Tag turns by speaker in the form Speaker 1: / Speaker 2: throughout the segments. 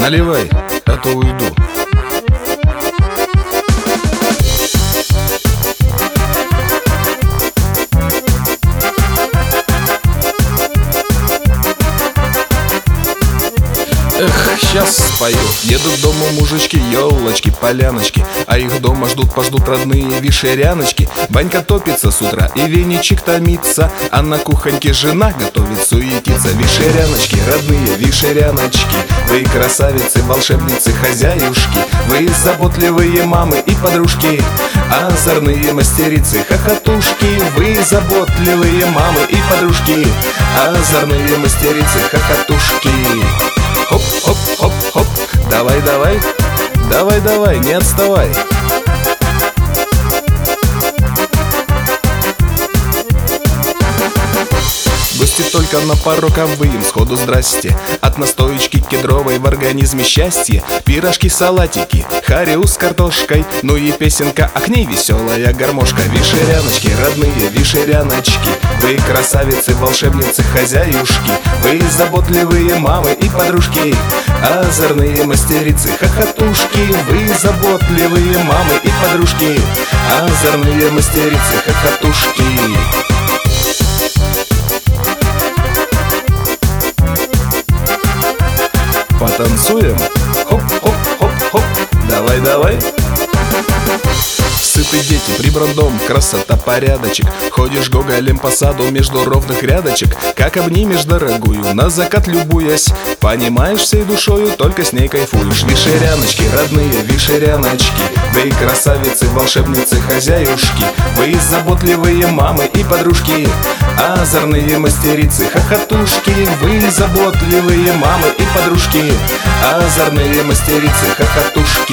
Speaker 1: Наливай, а то уйду. Эх, сейчас спою. Едут к дому мужички, елочки, поляночки, а их дома ждут родные вишеряночки. Банька топится с утра и веничек томится, а на кухоньке жена готовит, суетится. Вишеряночки, родные вишеряночки, вы красавицы, волшебницы, хозяюшки, вы заботливые мамы и подружки, озорные мастерицы, хохотушки. Вы заботливые мамы и подружки, озорные мастерицы, хохотушки. Хоп-хоп-хоп-хоп, давай-давай, давай-давай, не отставай. Гости только на порог, а вы им сходу здрасте. От настоечки кедровой в организме счастье, пирожки, салатики, харю с картошкой, ну и песенка, а к ней веселая гармошка. Вишеряночки, родные вишеряночки, вы красавицы, волшебницы, хозяюшки, вы заботливые мамы и подружки, озорные мастерицы, хохотушки. Вы заботливые мамы и подружки, озорные мастерицы, хохотушки. Потанцуем? Хоп-хоп-хоп-хоп, давай-давай. Сытые дети, прибран дом, красота, порядочек. Ходишь гоголем по саду между ровных рядочек, как обнимешь дорогую, на закат любуясь, понимаешь всей душою, только с ней кайфуешь. Вишеряночки, родные вишеряночки, вы красавицы, волшебницы, хозяюшки, вы заботливые мамы и подружки, озорные мастерицы, хохотушки. Вы заботливые мамы и подружки, озорные мастерицы, хохотушки.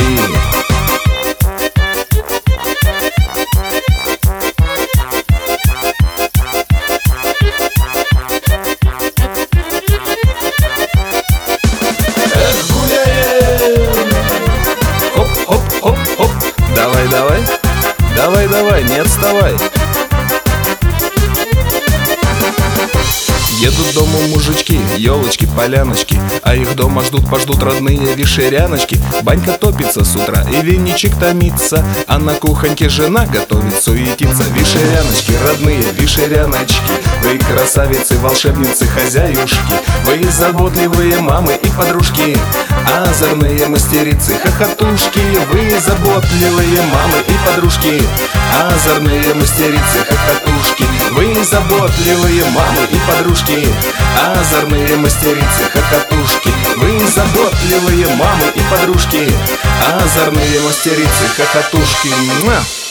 Speaker 1: Хоп-хоп-хоп-хоп, давай-давай, давай-давай, не отставай. Едут к дому мужички, елочки, поляночки, а их дома ждут родные вишеряночки. Банька топится с утра и веничек томится, а на кухоньке жена готовит, суетится. Вишеряночки, родные вишеряночки, вы красавицы, волшебницы, хозяюшки, вы заботливые мамы и подружки, озорные мастерицы, хохотушки. Вы заботливые мамы и подружки, озорные мастерицы, хохотушки. Вы заботливые мамы и подружки, озорные мастерицы, хохотушки. Вы заботливые мамы и подружки, озорные мастерицы, хохотушки.